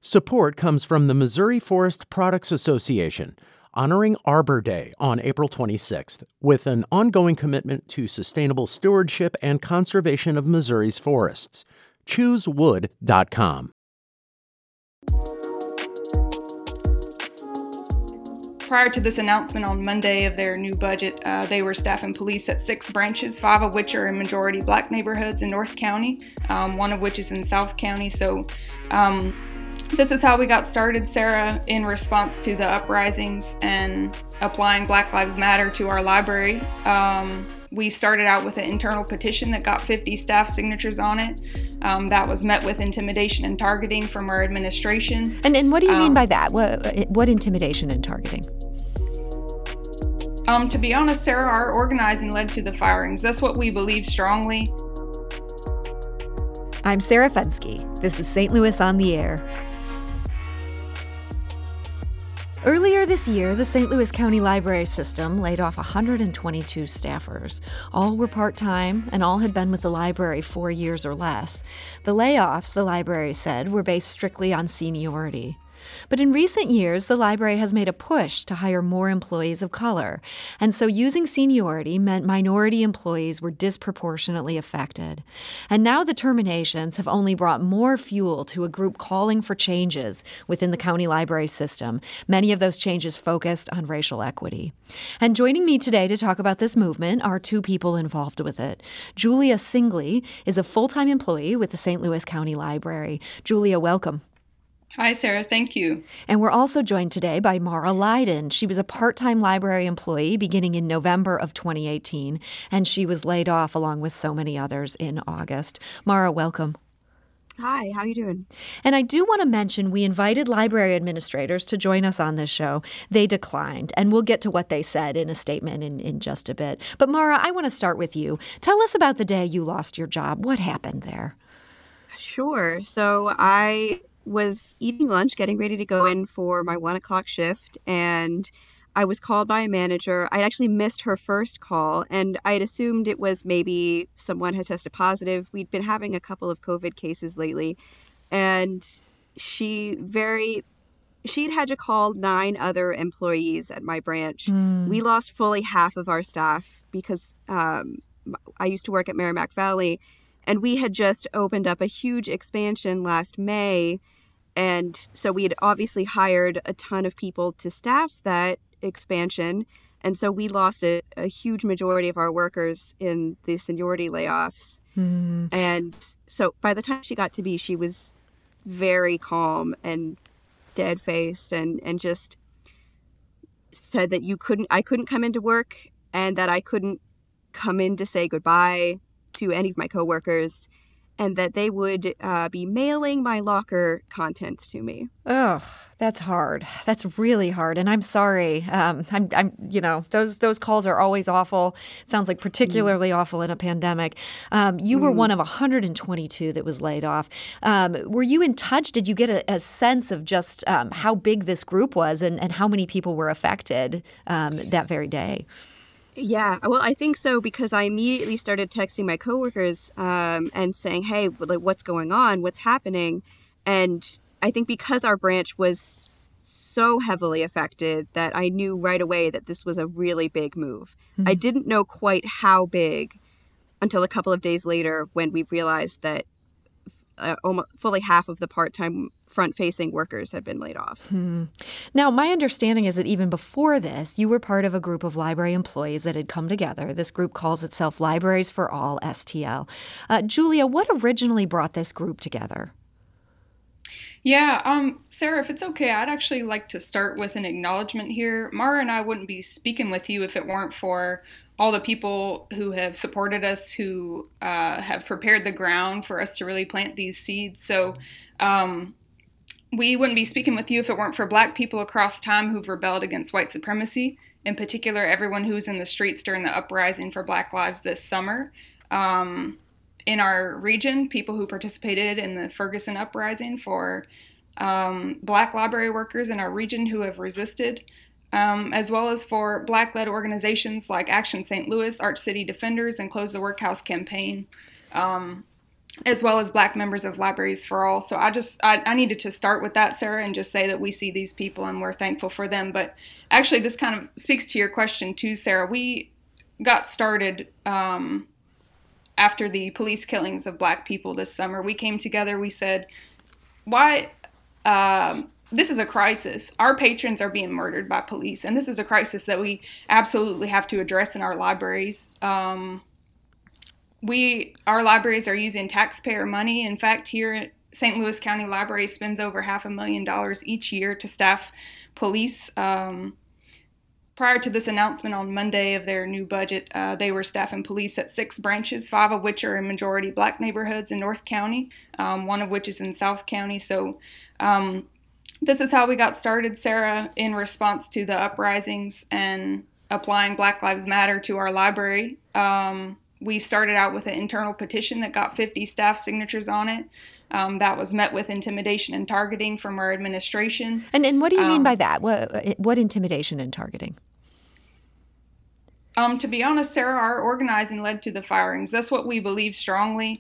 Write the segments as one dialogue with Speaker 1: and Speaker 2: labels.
Speaker 1: Support comes from the Missouri Forest Products Association, honoring Arbor Day on April 26th, with an ongoing commitment to sustainable stewardship and conservation of Missouri's forests. ChooseWood.com.
Speaker 2: Prior to this announcement on Monday of their new budget, they were staffing police at 6 branches, 5 of which are in majority black neighborhoods in North County, one of which is in South County. So this is how we got started, Sarah, in response to the uprisings and applying Black Lives Matter to our library. We started out with an internal petition that got 50 staff signatures on it. That was met with intimidation and targeting from our administration.
Speaker 3: And what do you mean by that? What intimidation and targeting?
Speaker 2: To be honest, Sarah, our organizing led to the firings. That's what we believe strongly.
Speaker 3: I'm Sarah Fenske. This is St. Louis on the Air. Earlier this year, the St. Louis County Library System laid off 122 staffers. All were part-time, and all had been with the library 4 years or less. The layoffs, the library said, were based strictly on seniority. But in recent years, the library has made a push to hire more employees of color, and so using seniority meant minority employees were disproportionately affected. And now the terminations have only brought more fuel to a group calling for changes within the county library system, many of those changes focused on racial equity. And joining me today to talk about this movement are 2 people involved with it. Julia Singley is a full-time employee with the St. Louis County Library. Julia, welcome.
Speaker 2: Hi, Sarah. Thank you.
Speaker 3: And we're also joined today by Mara Leiden. She was a part-time library employee beginning in November of 2018, and she was laid off along with so many others in August. Mara, welcome.
Speaker 4: Hi, how are you doing?
Speaker 3: And I do want to mention we invited library administrators to join us on this show. They declined, and we'll get to what they said in a statement in just a bit. But Mara, I want to start with you. Tell us about the day you lost your job. What happened there?
Speaker 4: Sure. So I was eating lunch, getting ready to go in for my 1 o'clock shift, and I was called by a manager. I actually missed her first call, and I had assumed it was maybe someone had tested positive. We'd been having a couple of COVID cases lately, and she'd had to call 9 other employees at my branch. We lost fully half of our staff because I used to work at Merrimack Valley, and we had just opened up a huge expansion last May. And so we had obviously hired a ton of people to staff that expansion. And so we lost a huge majority of our workers in the seniority layoffs. And so by the time she got to me, she was very calm and dead-faced and just said that I couldn't come into work and that I couldn't come in to say goodbye to any of my coworkers, and that they would be mailing my locker contents to me.
Speaker 3: Oh, that's hard. That's really hard. And I'm sorry. Those calls are always awful. It sounds like particularly awful in a pandemic. You were one of 122 that was laid off. Were you in touch? Did you get a sense of just how big this group was and how many people were affected that very day?
Speaker 4: Yeah, well, I think so because I immediately started texting my coworkers and saying, hey, what's going on? What's happening? And I think because our branch was so heavily affected that I knew right away that this was a really big move. I didn't know quite how big until a couple of days later when we realized that almost fully half of the part-time front-facing workers had been laid off.
Speaker 3: Now, my understanding is that even before this, you were part of a group of library employees that had come together. This group calls itself Libraries for All, STL. Julia, what originally brought this group together?
Speaker 2: Yeah, Sarah, if it's okay, I'd actually like to start with an acknowledgement here. Mara and I wouldn't be speaking with you if it weren't for all the people who have supported us, who have prepared the ground for us to really plant these seeds. So we wouldn't be speaking with you if it weren't for Black people across time who've rebelled against white supremacy, in particular, everyone who was in the streets during the uprising for Black lives this summer. In our region, people who participated in the Ferguson uprising, for Black library workers in our region who have resisted, as well as for Black-led organizations like Action St. Louis, Arch City Defenders, and Close the Workhouse campaign. as well as Black members of Libraries for All. So I needed to start with that, Sarah, and just say that we see these people and we're thankful for them. But actually, this kind of speaks to your question too, Sarah. We got started after the police killings of Black people this summer. We came together, we said, why, this is a crisis. Our patrons are being murdered by police, and this is a crisis that we absolutely have to address in our libraries. Our libraries are using taxpayer money. In fact, here St. Louis County Library spends over $500,000 each year to staff police. Prior to this announcement on Monday of their new budget, they were staffing police at 6 branches, 5 of which are in majority Black neighborhoods in North County, 1 of which is in South County. So this is how we got started, Sarah, in response to the uprisings and applying Black Lives Matter to our library. We started out with an internal petition that got 50 staff signatures on it. That was met with intimidation and targeting from our administration.
Speaker 3: And what do you mean by that? What intimidation and targeting?
Speaker 2: To be honest, Sarah, our organizing led to the firings. That's what we believe strongly.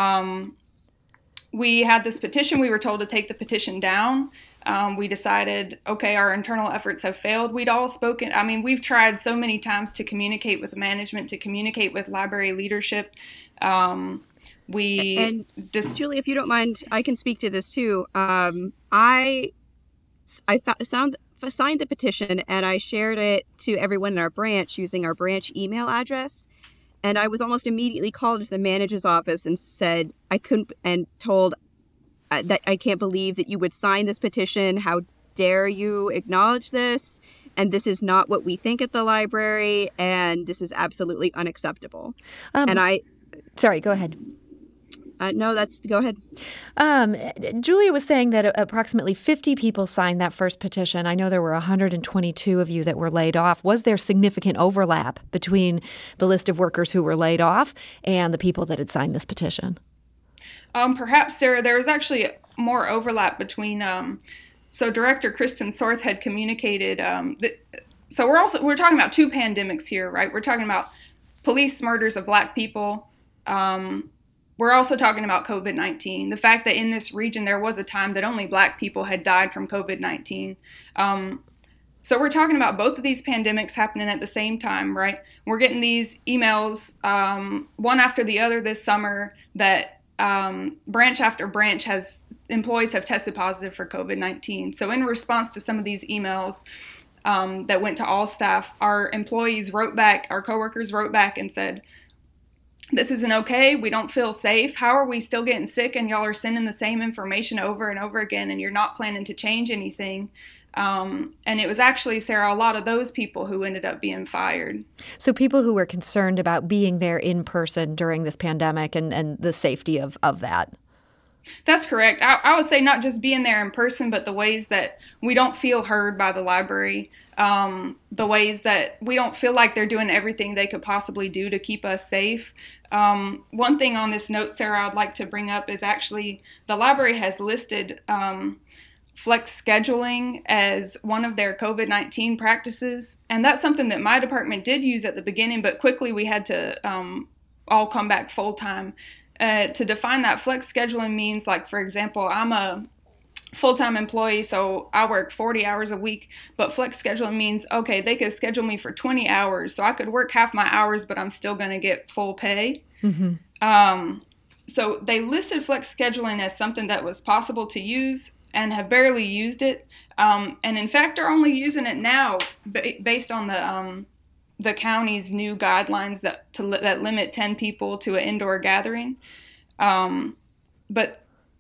Speaker 2: We had this petition. We were told to take the petition down. We decided, okay, our internal efforts have failed. We'd all spoken. I mean, we've tried so many times to communicate with management, to communicate with library leadership. Julie,
Speaker 4: if you don't mind, I can speak to this too. I signed the petition and I shared it to everyone in our branch using our branch email address. And I was almost immediately called into the manager's office and said told that I can't believe that you would sign this petition. How dare you acknowledge this? And this is not what we think at the library. And this is absolutely unacceptable.
Speaker 3: Sorry, go ahead.
Speaker 4: Go ahead.
Speaker 3: Julia was saying that approximately 50 people signed that first petition. I know there were 122 of you that were laid off. Was there significant overlap between the list of workers who were laid off and the people that had signed this petition?
Speaker 2: Perhaps, Sarah, there was actually more overlap between, so Director Kristen Sorth had communicated, so we're talking about 2 pandemics here, right? We're talking about police murders of Black people. We're also talking about COVID-19, the fact that in this region there was a time that only Black people had died from COVID-19. So we're talking about both of these pandemics happening at the same time, right? We're getting these emails, one after the other this summer, that branch after branch employees have tested positive for COVID-19. So in response to some of these emails that went to all staff, our employees wrote back, our coworkers wrote back and said, this isn't okay. We don't feel safe. How are we still getting sick and y'all are sending the same information over and over again and you're not planning to change anything? And it was actually, Sarah, a lot of those people who ended up being fired.
Speaker 3: So people who were concerned about being there in person during this pandemic and the safety of that.
Speaker 2: That's correct. I would say not just being there in person, but the ways that we don't feel heard by the library, the ways that we don't feel like they're doing everything they could possibly do to keep us safe. One thing on this note, Sarah, I'd like to bring up is actually the library has listed flex scheduling as one of their COVID-19 practices. And that's something that my department did use at the beginning, but quickly we had to all come back full-time. To define that, flex scheduling means, like, for example, I'm a full-time employee, so I work 40 hours a week, but flex scheduling means, okay, they could schedule me for 20 hours, so I could work half my hours, but I'm still going to get full pay. Mm-hmm. So they listed flex scheduling as something that was possible to use and have barely used it. And in fact, are only using it now based on the county's new guidelines that limit 10 people to an indoor gathering. But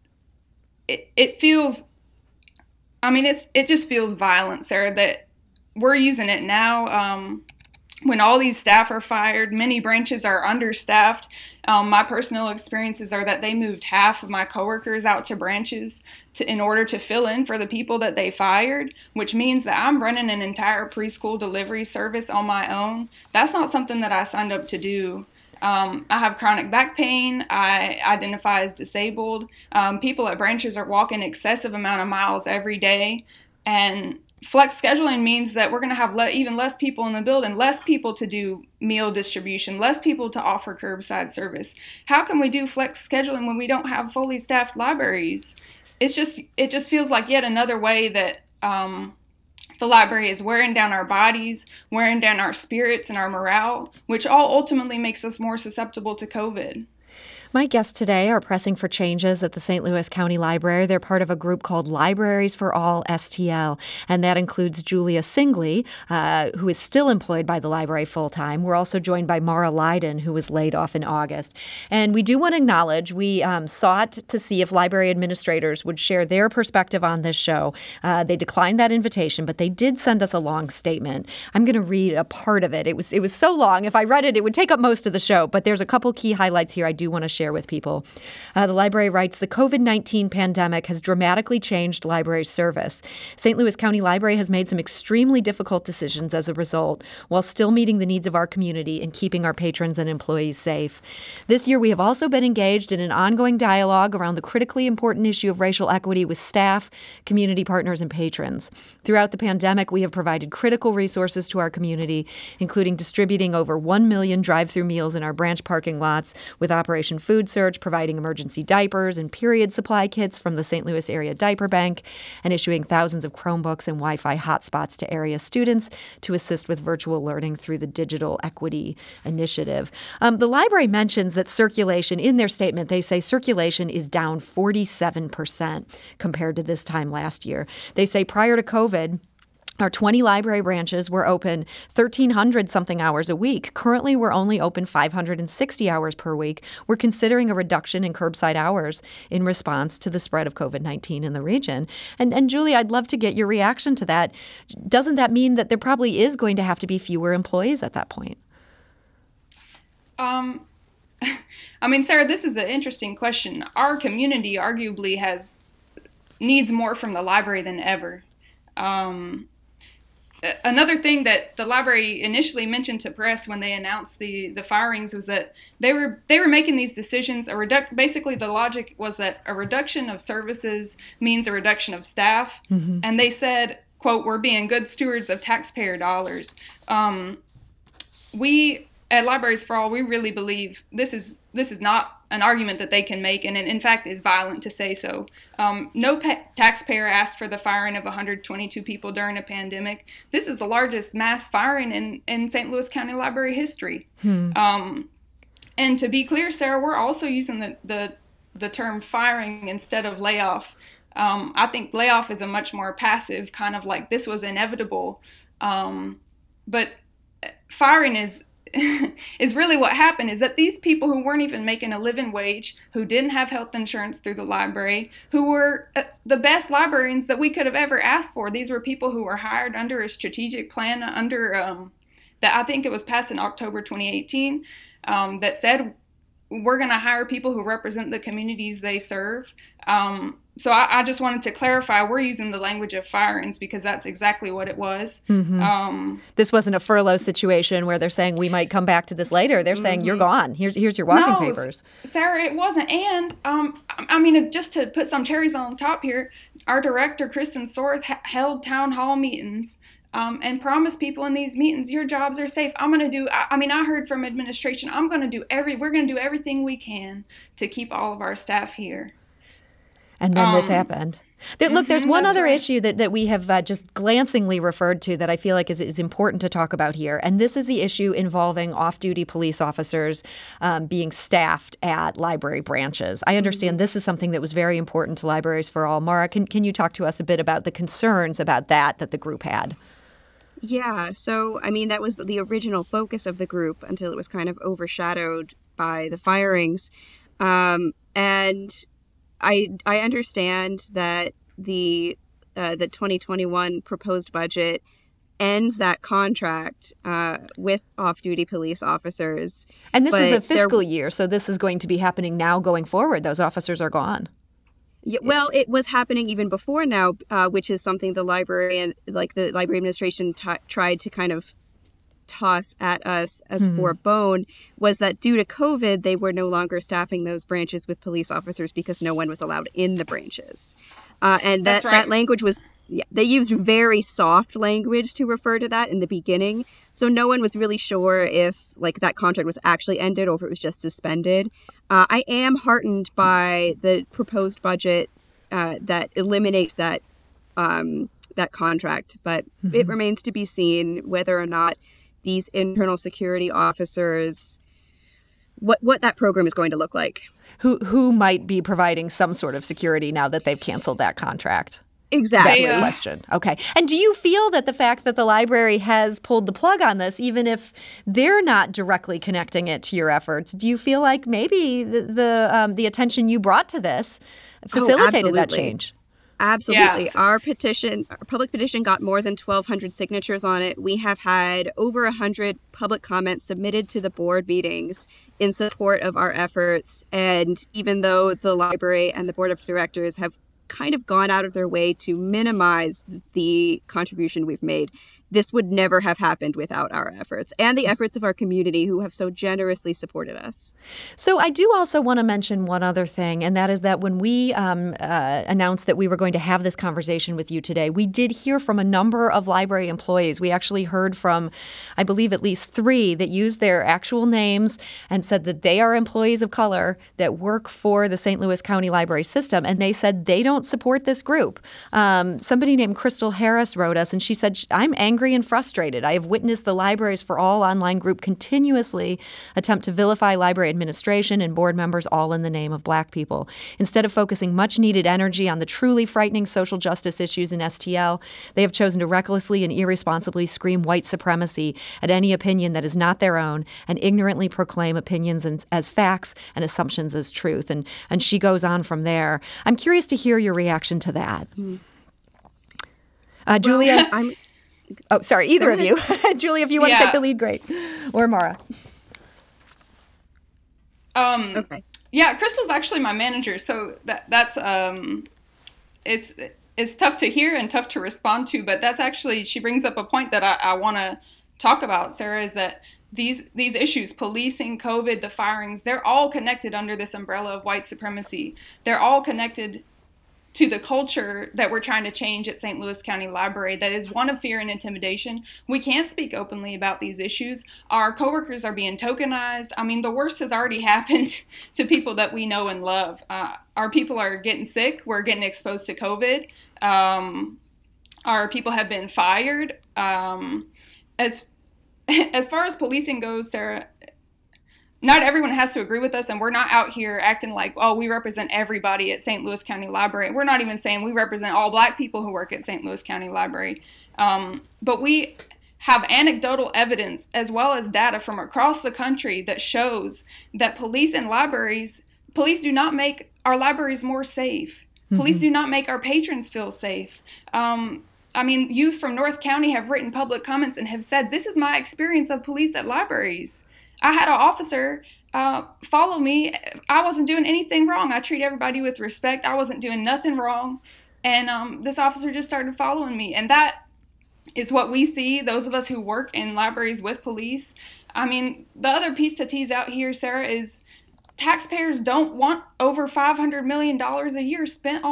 Speaker 2: it feels, I mean, it just feels violent, Sarah, that we're using it now. When all these staff are fired, many branches are understaffed. My personal experiences are that they moved half of my coworkers out to branches in order to fill in for the people that they fired, which means that I'm running an entire preschool delivery service on my own. That's not something that I signed up to do. I have chronic back pain. I identify as disabled. People at branches are walking excessive amount of miles every day. And flex scheduling means that we're going to have even less people in the building, less people to do meal distribution, less people to offer curbside service. How can we do flex scheduling when we don't have fully staffed libraries? It just feels like yet another way that the library is wearing down our bodies, wearing down our spirits and our morale, which all ultimately makes us more susceptible to COVID.
Speaker 3: My guests today are pressing for changes at the St. Louis County Library. They're part of a group called Libraries for All STL, and that includes Julia Singley, who is still employed by the library full-time. We're also joined by Mara Leiden, who was laid off in August. And we do want to acknowledge we sought to see if library administrators would share their perspective on this show. They declined that invitation, but they did send us a long statement. I'm going to read a part of it. It was so long. If I read it, it would take up most of the show, but there's a couple key highlights here I do want to share with people. The library writes, the COVID-19 pandemic has dramatically changed library service. St. Louis County Library has made some extremely difficult decisions as a result, while still meeting the needs of our community and keeping our patrons and employees safe. This year, we have also been engaged in an ongoing dialogue around the critically important issue of racial equity with staff, community partners, and patrons. Throughout the pandemic, we have provided critical resources to our community, including distributing over 1 million drive-through meals in our branch parking lots with Operation Food Surge, providing emergency diapers and period supply kits from the St. Louis Area Diaper Bank, and issuing thousands of Chromebooks and Wi-Fi hotspots to area students to assist with virtual learning through the Digital Equity Initiative. The library mentions that circulation, in their statement, they say circulation is down 47% compared to this time last year. They say prior to COVID, our 20 library branches were open 1,300-something hours a week. Currently, we're only open 560 hours per week. We're considering a reduction in curbside hours in response to the spread of COVID-19 in the region. And Julie, I'd love to get your reaction to that. Doesn't that mean that there probably is going to have to be fewer employees at that point?
Speaker 2: I mean, Sarah, this is an interesting question. Our community arguably needs more from the library than ever. Another thing that the library initially mentioned to press when they announced the firings was that they were making these decisions. Basically, the logic was that a reduction of services means a reduction of staff, and they said, "quote We're being good stewards of taxpayer dollars." We at Libraries for All, we really believe this is not an argument that they can make, and in fact is violent to say so. No taxpayer asked for the firing of 122 people during a pandemic. This is the largest mass firing in St. Louis County Library history. And to be clear, Sarah, we're also using the term firing instead of layoff. I think layoff is a much more passive kind of like this was inevitable. But firing is really what happened, is that these people who weren't even making a living wage, who didn't have health insurance through the library, who were the best librarians that we could have ever asked for. These were people who were hired under a strategic plan that I think it was passed in October 2018 that said we're going to hire people who represent the communities they serve. So I just wanted to clarify, we're using the language of firings because that's exactly what it was.
Speaker 3: This wasn't a furlough situation where they're saying we might come back to this later. They're saying you're gone. Here's your walking papers.
Speaker 2: Sarah, it wasn't. And I mean, just to put some cherries on top here, our director, Kristen Sorth, held town hall meetings and promised people in these meetings, your jobs are safe. I heard from administration, we're going to do everything we can to keep all of our staff here.
Speaker 3: And then this happened. Look, there's one other issue that we have just glancingly referred to that I feel like is important to talk about here. And this is the issue involving off-duty police officers being staffed at library branches. I understand this is something that was very important to Libraries for All. Mara, can you talk to us a bit about the concerns about that the group had?
Speaker 4: Yeah, so, I mean, that was the original focus of the group until it was kind of overshadowed by the firings. And I understand that the 2021 proposed budget ends that contract with off-duty police officers.
Speaker 3: And this is a fiscal year, so this is going to be happening now going forward. Those officers are gone.
Speaker 4: Yeah, well, it was happening even before now, which is something the library administration tried to kind of toss at us as for a bone, was that due to COVID, they were no longer staffing those branches with police officers because no one was allowed in the branches. And that language was they used very soft language to refer to that in the beginning. So no one was really sure if that contract was actually ended or if it was just suspended. I am heartened by the proposed budget that eliminates that contract, but it remains to be seen whether or not these internal security officers, what that program is going to look like.
Speaker 3: Who might be providing some sort of security now that they've canceled that contract?
Speaker 4: Exactly.
Speaker 3: That's the question. Okay. And do you feel that the fact that the library has pulled the plug on this, even if they're not directly connecting it to your efforts, do you feel like maybe the attention you brought to this facilitated that change?
Speaker 4: Absolutely.
Speaker 2: Yes.
Speaker 4: Our public petition got more than 1,200 signatures on it. We have had over 100 public comments submitted to the board meetings in support of our efforts. And even though the library and the board of directors have kind of gone out of their way to minimize the contribution we've made, this would never have happened without our efforts and the efforts of our community who have so generously supported us.
Speaker 3: So I do also want to mention one other thing, and that is that when we announced that we were going to have this conversation with you today, we did hear from a number of library employees. We actually heard from, I believe, at least 3 that used their actual names and said that they are employees of color that work for the St. Louis County Library System, and they said they don't support this group. Somebody named Crystal Harris wrote us, and she said, "I'm angry and frustrated. I have witnessed the Libraries for All online group continuously attempt to vilify library administration and board members, all in the name of Black people. Instead of focusing much needed energy on the truly frightening social justice issues in STL, they have chosen to recklessly and irresponsibly scream white supremacy at any opinion that is not their own and ignorantly proclaim opinions as facts and assumptions as truth." And she goes on from there. I'm curious to hear your reaction to that. Julia? Oh, sorry, either of you. Julia, if you want to take the lead, great. Or Mara.
Speaker 4: Okay.
Speaker 2: Yeah, Crystal's actually my manager, so that's it's tough to hear and tough to respond to, but that's actually, she brings up a point that I want to talk about, Sarah, is that these issues, policing, COVID, the firings, they're all connected under this umbrella of white supremacy. They're all connected to the culture that we're trying to change at St. Louis County Library, that is one of fear and intimidation. We can't speak openly about these issues. Our coworkers are being tokenized. I mean, the worst has already happened to people that we know and love. Our people are getting sick. We're getting exposed to COVID. Our people have been fired. As far as policing goes, Sarah, not everyone has to agree with us, and we're not out here acting like, oh, we represent everybody at St. Louis County Library. We're not even saying we represent all Black people who work at St. Louis County Library. But we have anecdotal evidence as well as data from across the country that shows that police do not make our libraries more safe. Mm-hmm. Police do not make our patrons feel safe. Youth from North County have written public comments and have said, this is my experience of police at libraries. I had an officer follow me. I wasn't doing anything wrong. I treat everybody with respect. I wasn't doing nothing wrong. And this officer just started following me. And that is what we see, those of us who work in libraries with police. I mean, the other piece to tease out here, Sarah, is taxpayers don't want over $500 million a year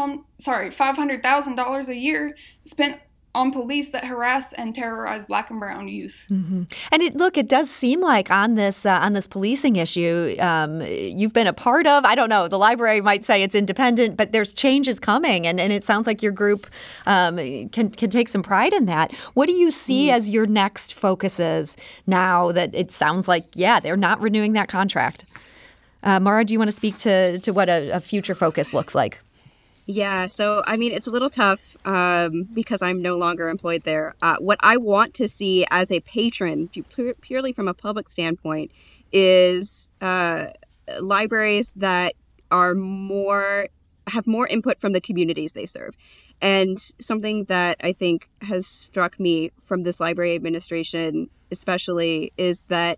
Speaker 2: $500,000 a year spent on police that harass and terrorize Black and brown youth.
Speaker 3: Mm-hmm. And it does seem like on this policing issue, you've been a part of, I don't know, the library might say it's independent, but there's changes coming, and it sounds like your group can take some pride in that. What do you see as your next focuses now that it sounds like, they're not renewing that contract? Mara, do you want to speak to what a future focus looks like?
Speaker 4: Yeah, so it's a little tough because I'm no longer employed there. What I want to see as a patron, purely from a public standpoint, is libraries that have more input from the communities they serve. And something that I think has struck me from this library administration especially is that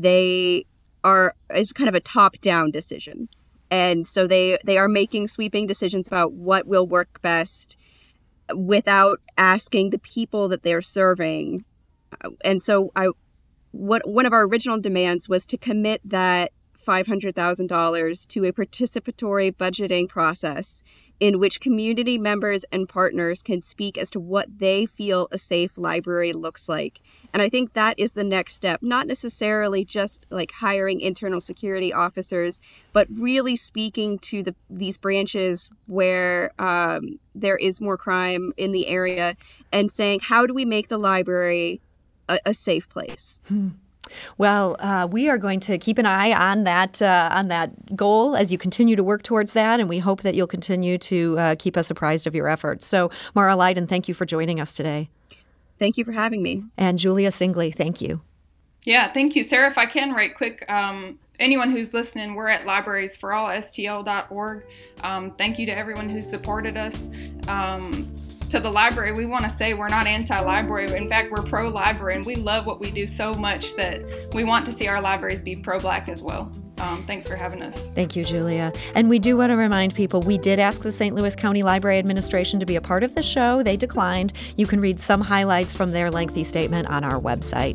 Speaker 4: it's kind of a top-down decision. And so they are making sweeping decisions about what will work best without asking the people that they're serving. And so one of our original demands was to commit that $500,000 to a participatory budgeting process in which community members and partners can speak as to what they feel a safe library looks like. And I think that is the next step, not necessarily just like hiring internal security officers, but really speaking to these branches where there is more crime in the area and saying, how do we make the library a safe place?
Speaker 3: Well, we are going to keep an eye on that goal as you continue to work towards that, and we hope that you'll continue to keep us apprised of your efforts. So, Mara Lydon, thank you for joining us today.
Speaker 4: Thank you for having me.
Speaker 3: And Julia Singley, thank you.
Speaker 2: Yeah, thank you. Sarah, if I can, right quick, anyone who's listening, we're at librariesforallstl.org. Thank you to everyone who supported us. To the library, we want to say we're not anti-library. In fact, we're pro-library, and we love what we do so much that we want to see our libraries be pro-Black as well. Thanks for having us.
Speaker 3: Thank you, Julia. And we do want to remind people, we did ask the St. Louis County Library Administration to be a part of the show. They declined. You can read some highlights from their lengthy statement on our website.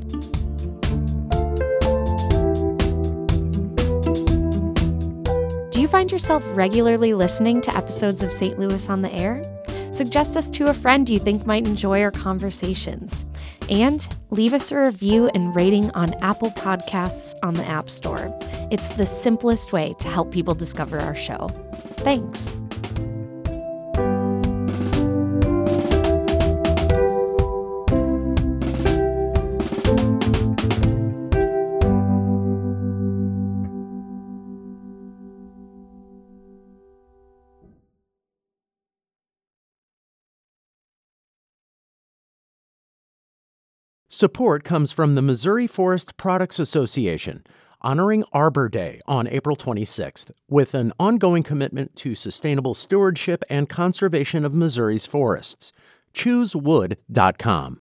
Speaker 5: Do you find yourself regularly listening to episodes of St. Louis on the Air? Suggest us to a friend you think might enjoy our conversations. And leave us a review and rating on Apple Podcasts on the App Store. It's the simplest way to help people discover our show. Thanks.
Speaker 1: Support comes from the Missouri Forest Products Association, honoring Arbor Day on April 26th with an ongoing commitment to sustainable stewardship and conservation of Missouri's forests. ChooseWood.com.